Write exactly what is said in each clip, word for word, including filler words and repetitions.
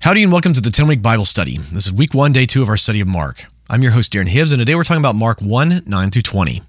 Howdy and welcome to the ten-Week Bible Study. This is week one, day two of our study of Mark. I'm your host, Darren Hibbs, and today we're talking about Mark one, nine through twenty.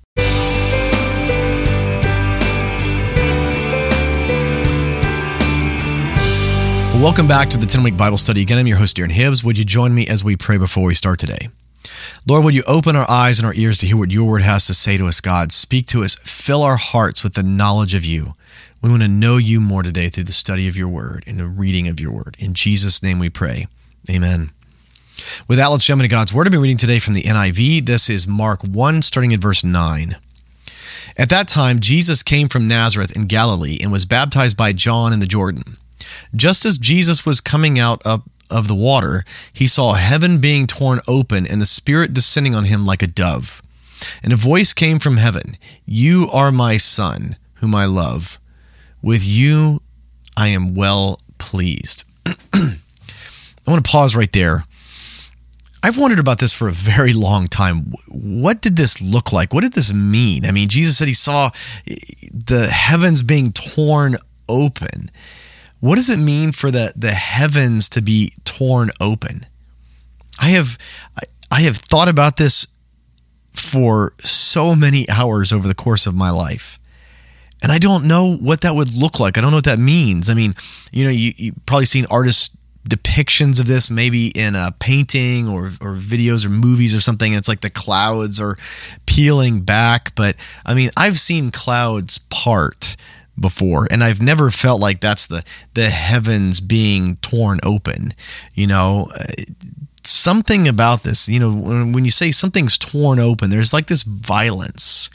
Well, welcome back to the ten-Week Bible Study. Again, I'm your host, Darren Hibbs. Would you join me as we pray before we start today? Lord, would you open our eyes and our ears to hear what your word has to say to us, God? Speak to us. Fill our hearts with the knowledge of you. We want to know you more today through the study of your word and the reading of your word. In Jesus' name we pray. Amen. With that, let's jump into God's word. I've been reading today from the N I V. This is Mark one, starting at verse nine. At that time, Jesus came from Nazareth in Galilee and was baptized by John in the Jordan. Just as Jesus was coming out of, of the water, he saw heaven being torn open and the Spirit descending on him like a dove. And a voice came from heaven, "You are my Son, whom I love. With you, I am well pleased." I want to pause right there. I've wondered about this for a very long time. What did this look like? What did this mean? I mean, Jesus said he saw the heavens being torn open. What does it mean for the, the heavens to be torn open? I have I, I have thought about this for so many hours over the course of my life. And I don't know what that would look like. I don't know what that means. I mean, you know, you, you've probably seen artists' depictions of this maybe in a painting or, or videos or movies or something. And it's like the clouds are peeling back. But I mean, I've seen clouds part before, and I've never felt like that's the, the heavens being torn open. You know, something about this, you know, when, when you say something's torn open, there's like this violence.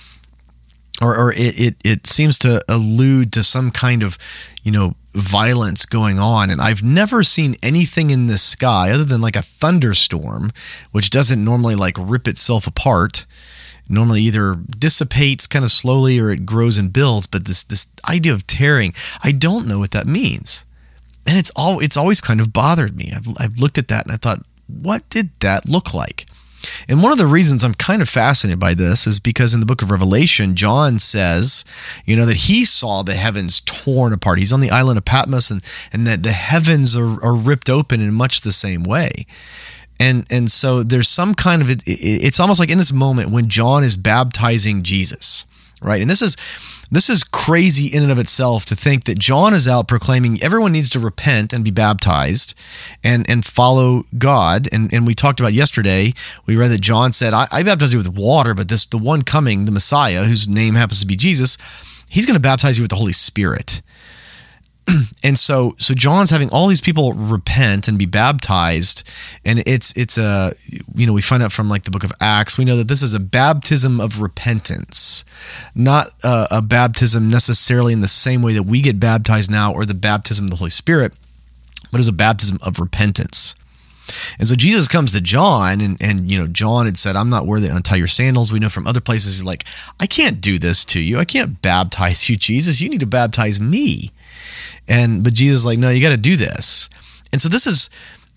Or, or it, it it seems to allude to some kind of, you know, violence going on. And I've never seen anything in the sky other than like a thunderstorm, which doesn't normally like rip itself apart. It normally either dissipates kind of slowly or it grows and builds. But this this idea of tearing, I don't know what that means. And it's all it's always kind of bothered me. I've I've looked at that and I thought, what did that look like? And one of the reasons I'm kind of fascinated by this is because in the book of Revelation, John says, you know, that he saw the heavens torn apart. He's on the island of Patmos, and, and that the heavens are, are ripped open in much the same way. And and so there's some kind of, it, it's almost like in this moment when John is baptizing Jesus, right? And this is this is crazy in and of itself to think that John is out proclaiming everyone needs to repent and be baptized and, and follow God. And, and we talked about yesterday, we read that John said, I, I baptize you with water, but this the one coming, the Messiah, whose name happens to be Jesus, he's going to baptize you with the Holy Spirit. And so, so John's having all these people repent and be baptized, and it's it's a you know we find out from like the book of Acts, we know that this is a baptism of repentance, not a, a baptism necessarily in the same way that we get baptized now, or the baptism of the Holy Spirit, but it's a baptism of repentance. And so Jesus comes to John, and, and you know John had said, "I'm not worthy to untie your sandals." We know from other places he's like, "I can't do this to you. I can't baptize you, Jesus. You need to baptize me." And but Jesus is like, "No, you got to do this." And so this is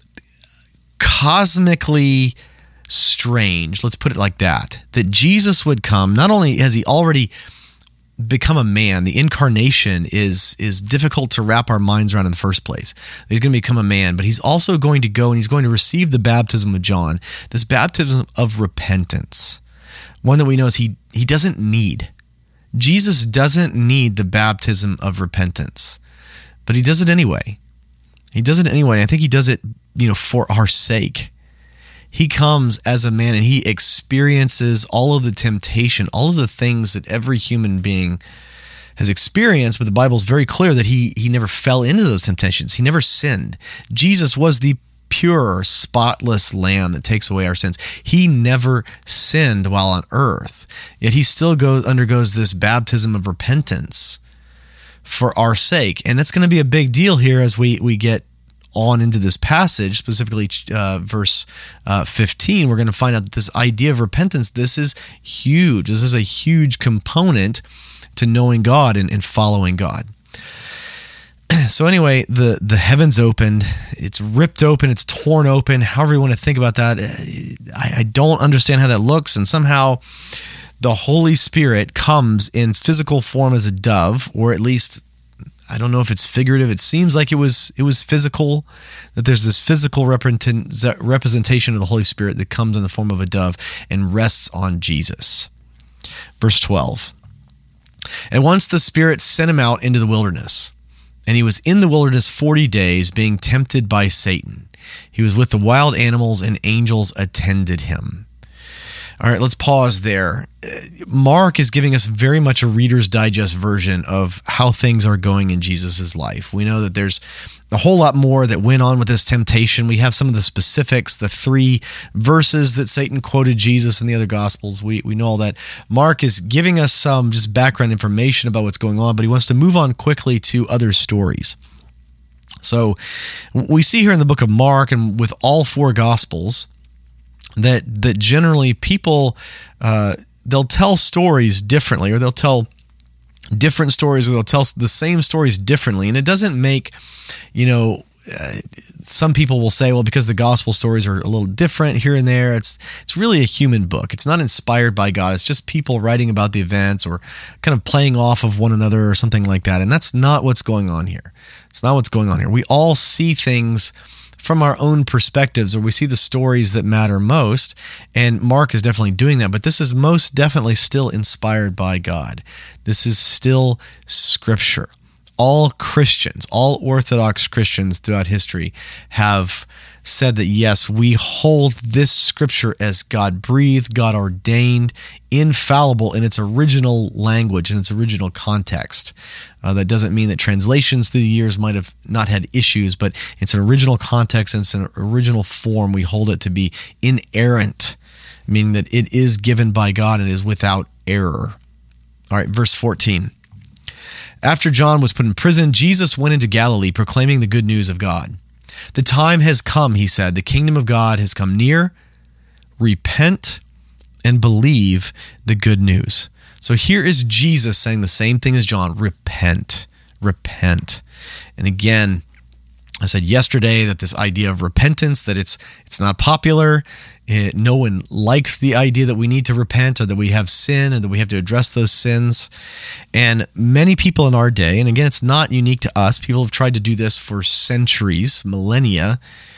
cosmically strange. Let's put it like that. That Jesus would come. Not only has he already become a man, the incarnation is is difficult to wrap our minds around in the first place. He's going to become a man, but he's also going to go and he's going to receive the baptism of John, this baptism of repentance, one that we know is he he doesn't need. Jesus doesn't need the baptism of repentance, but he does it anyway. He does it anyway. I think he does it, you know, for our sake. He comes as a man and he experiences all of the temptation, all of the things that every human being has experienced, but the Bible's very clear that he he never fell into those temptations. He never sinned. Jesus was the pure, spotless lamb that takes away our sins. He never sinned while on earth, yet he still goes undergoes this baptism of repentance for our sake. And that's going to be a big deal here as we, we get on into this passage, specifically uh, verse uh, fifteen. We're going to find out that this idea of repentance, this is huge. This is a huge component to knowing God and, and following God. So anyway, the, the heavens opened, it's ripped open, it's torn open, however you want to think about that. I, I don't understand how that looks, and somehow the Holy Spirit comes in physical form as a dove, or at least I don't know if it's figurative. It seems like it was it was physical, that there's this physical representation of the Holy Spirit that comes in the form of a dove and rests on Jesus. Verse twelve. And once the Spirit sent him out into the wilderness, and he was in the wilderness forty days, being tempted by Satan. He was with the wild animals, and angels attended him. All right, let's pause there. Mark is giving us very much a Reader's Digest version of how things are going in Jesus' life. We know that there's a whole lot more that went on with this temptation. We have some of the specifics, the three verses that Satan quoted Jesus in the other Gospels. We we know all that. Mark is giving us some just background information about what's going on, but he wants to move on quickly to other stories. So we see here in the book of Mark and with all four Gospels that that generally people, uh, they'll tell stories differently, or they'll tell different stories, or they'll tell the same stories differently. And it doesn't make, you know, uh, some people will say, well, because the gospel stories are a little different here and there, it's it's really a human book. It's not inspired by God. It's just people writing about the events or kind of playing off of one another or something like that. And that's not what's going on here. It's not what's going on here. We all see things from our own perspectives, or we see the stories that matter most, and Mark is definitely doing that, but this is most definitely still inspired by God. This is still Scripture. All Christians, all Orthodox Christians throughout history have said that, yes, we hold this Scripture as God-breathed, God-ordained, infallible in its original language, in its original context. Uh, that doesn't mean that translations through the years might have not had issues, but it's an original context and it's an original form. We hold it to be inerrant, meaning that it is given by God and is without error. All right, verse fourteen. After John was put in prison, Jesus went into Galilee proclaiming the good news of God. The time has come, he said. The kingdom of God has come near. Repent and believe the good news. So here is Jesus saying the same thing as John. Repent, repent. And again, I said yesterday that this idea of repentance, that it's it's not popular. It, no one likes the idea that we need to repent or that we have sin and that we have to address those sins. And many people in our day, and again, it's not unique to us, people have tried to do this for centuries, millennia,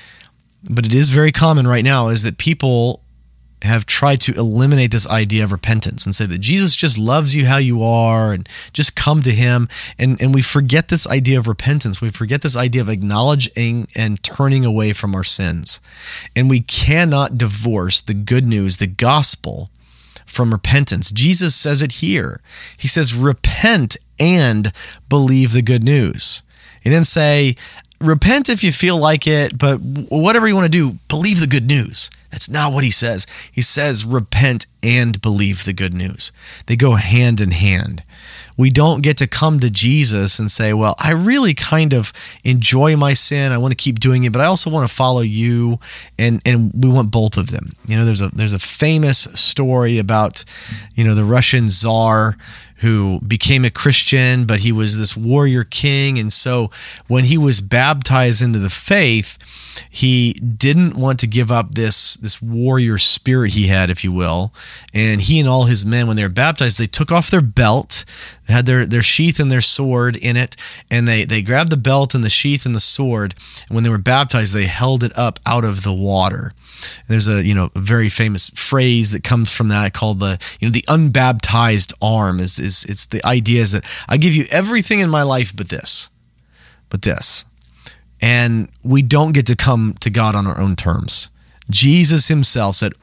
but it is very common right now, is that people have tried to eliminate this idea of repentance and say that Jesus just loves you how you are and just come to him. And, and we forget this idea of repentance. We forget this idea of acknowledging and turning away from our sins. And we cannot divorce the good news, the gospel, from repentance. Jesus says it here. He says, repent and believe the good news. He didn't say, repent if you feel like it, but whatever you want to do, believe the good news. That's not what he says. He says repent and believe the good news. They go hand in hand. We don't get to come to Jesus and say, well, I really kind of enjoy my sin. I want to keep doing it, but I also want to follow you. And and we want both of them. You know, there's a there's a famous story about, you know, the Russian Tsar who became a Christian, but he was this warrior king. And so when he was baptized into the faith, he didn't want to give up this, this warrior spirit he had, if you will. And he and all his men, when they were baptized, they took off their belt, they had their, their sheath and their sword in it, and they, they grabbed the belt and the sheath and the sword. And when they were baptized, they held it up out of the water. And there's a, you know, a very famous phrase that comes from that called the, you know, the unbaptized arm. Is is it's the idea is that I give you everything in my life but this, but this. And we don't get to come to God on our own terms. Jesus himself said,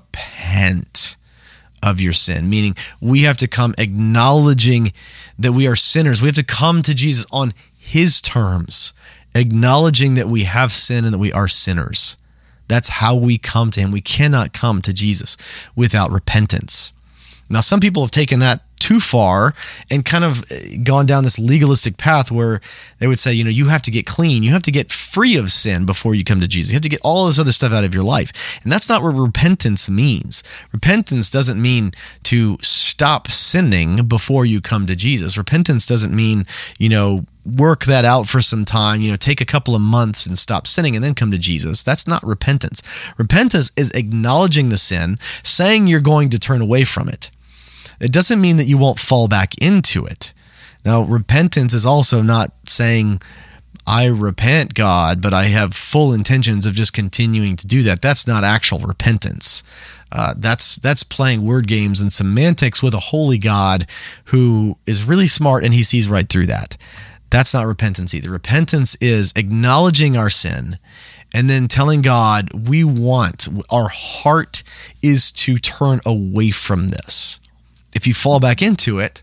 repent of your sin, meaning we have to come acknowledging that we are sinners. We have to come to Jesus on his terms, acknowledging that we have sin and that we are sinners. That's how we come to him. We cannot come to Jesus without repentance. Now, some people have taken that too far and kind of gone down this legalistic path where they would say, you know, you have to get clean. You have to get free of sin before you come to Jesus. You have to get all this other stuff out of your life. And that's not what repentance means. Repentance doesn't mean to stop sinning before you come to Jesus. Repentance doesn't mean, you know, work that out for some time, you know, take a couple of months and stop sinning and then come to Jesus. That's not repentance. Repentance is acknowledging the sin, saying you're going to turn away from it. It doesn't mean that you won't fall back into it. Now, repentance is also not saying, I repent, God, but I have full intentions of just continuing to do that. That's not actual repentance. Uh, that's that's playing word games and semantics with a holy God who is really smart and he sees right through that. That's not repentance either. Repentance is acknowledging our sin and then telling God we want, our heart is to turn away from this. If you fall back into it,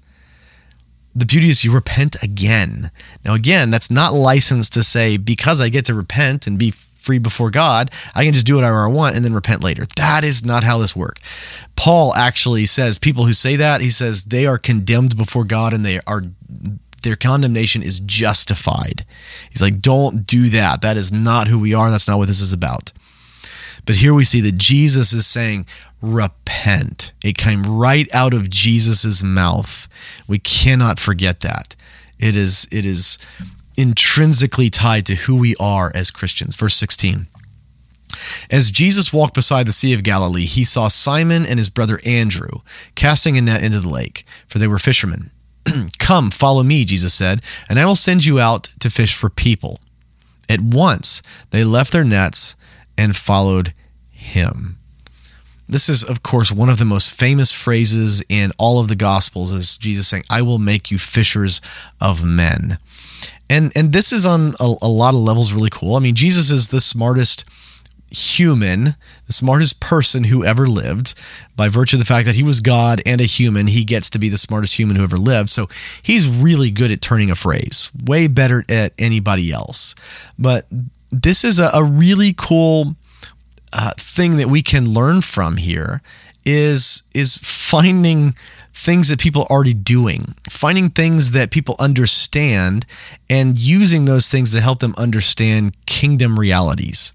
the beauty is you repent again. Now, again, that's not licensed to say, because I get to repent and be free before God, I can just do whatever I want and then repent later. That is not how this works. Paul actually says people who say that, he says they are condemned before God and they are their condemnation is justified. He's like, don't do that. That is not who we are. That's not what this is about. But here we see that Jesus is saying, repent. It came right out of Jesus's mouth. We cannot forget that. It is, it is intrinsically tied to who we are as Christians. Verse sixteen. As Jesus walked beside the Sea of Galilee, he saw Simon and his brother Andrew casting a net into the lake, for they were fishermen. Come, follow me, Jesus said, and I will send you out to fish for people. At once, they left their nets and followed him. This is, of course, one of the most famous phrases in all of the Gospels, is Jesus saying, I will make you fishers of men. And and this is on a, a lot of levels really cool. I mean, Jesus is the smartest human, the smartest person who ever lived. By virtue of the fact that he was God and a human, he gets to be the smartest human who ever lived. So he's really good at turning a phrase, way better at anybody else. But this is a, a really cool uh, thing that we can learn from here is, is finding things that people are already doing, finding things that people understand and using those things to help them understand kingdom realities.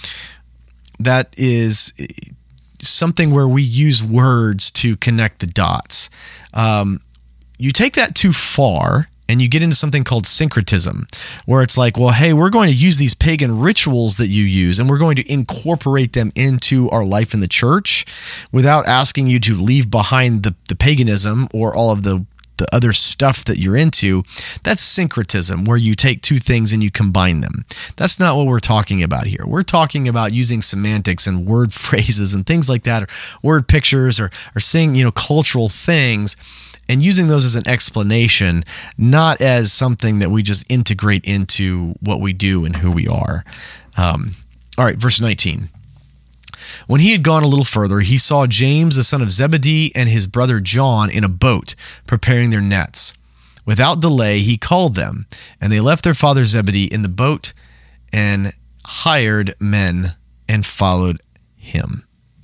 That is something where we use words to connect the dots. Um, you take that too far and you get into something called syncretism, where it's like, well, hey, we're going to use these pagan rituals that you use and we're going to incorporate them into our life in the church without asking you to leave behind the, the paganism or all of the the other stuff that you're into. That's syncretism, where you take two things and you combine them. That's not what we're talking about here. We're talking about using semantics and word phrases and things like that, or word pictures, or, or saying, you know, cultural things, and using those as an explanation, not as something that we just integrate into what we do and who we are. Um, all right, verse nineteen. When he had gone a little further, he saw James, the son of Zebedee, and his brother John in a boat, preparing their nets. Without delay, he called them, and they left their father Zebedee in the boat and hired men and followed him.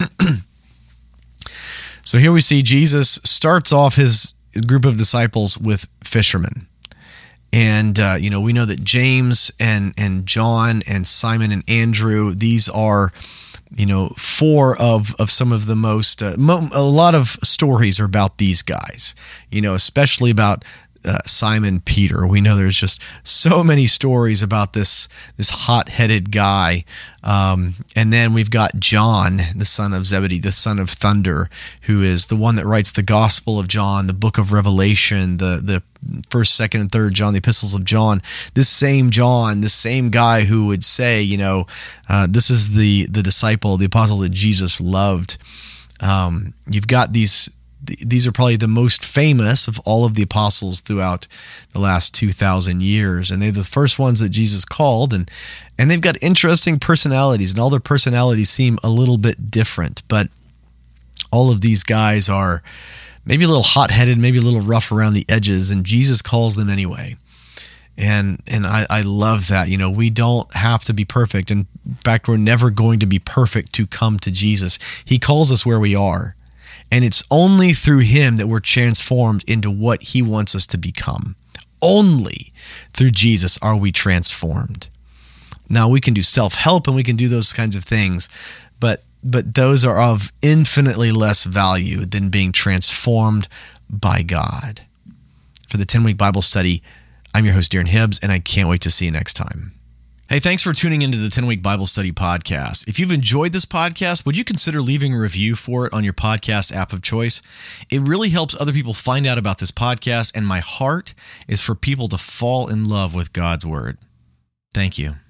So here we see Jesus starts off his group of disciples with fishermen. And, uh, you know, we know that James and, and John and Simon and Andrew, these are, you know, four of, of some of the most, uh, mo- a lot of stories are about these guys, you know, especially about uh, Simon Peter. We know there's just so many stories about this, this hot-headed guy. Um, and then we've got John, the son of Zebedee, the son of thunder, who is the one that writes the Gospel of John, the book of Revelation, the, the first, second, and third John, the epistles of John. This same John, this same guy who would say, you know, uh, this is the, the disciple, the apostle that Jesus loved. Um, you've got these, these are probably the most famous of all of the apostles throughout the last two thousand years. And they're the first ones that Jesus called, and, and they've got interesting personalities, and all their personalities seem a little bit different, but all of these guys are maybe a little hot-headed, maybe a little rough around the edges, and Jesus calls them anyway. And and I, I love that. You know, we don't have to be perfect. In fact, we're never going to be perfect to come to Jesus. He calls us where we are. And it's only through him that we're transformed into what he wants us to become. Only through Jesus are we transformed. Now, we can do self-help and we can do those kinds of things, but but those are of infinitely less value than being transformed by God. For the ten-week Bible study, I'm your host, Darren Hibbs, and I can't wait to see you next time. Hey, thanks for tuning into the ten-Week Bible Study Podcast. If you've enjoyed this podcast, would you consider leaving a review for it on your podcast app of choice? It really helps other people find out about this podcast, and my heart is for people to fall in love with God's Word. Thank you.